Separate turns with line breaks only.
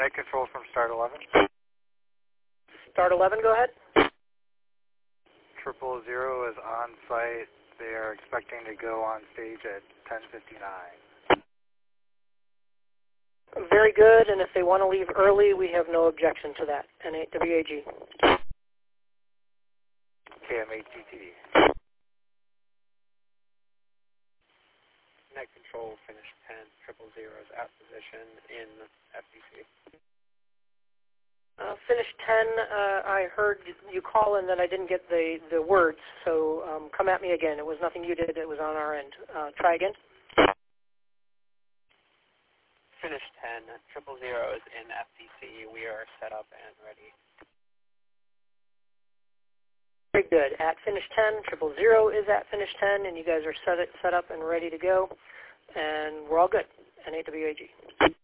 Net control from Start 11.
Start 11, go ahead.
000 is on site. They are expecting to go on stage at 10:59.
Very good, and if they want to leave early, we have no objection to that. N8WAG.
KM8GTD.
Net control, finish 10, 000 is at position in FCC.
Finish 10, I heard you call in that I didn't get the words, so come at me again. It was nothing you did, it was on our end. Try again.
Finish 10, 000 is in FCC. We are set up and ready.
Very good. At finish 10, 000 is at finish 10, and you guys are set up and ready to go, and we're all good. N8WAG.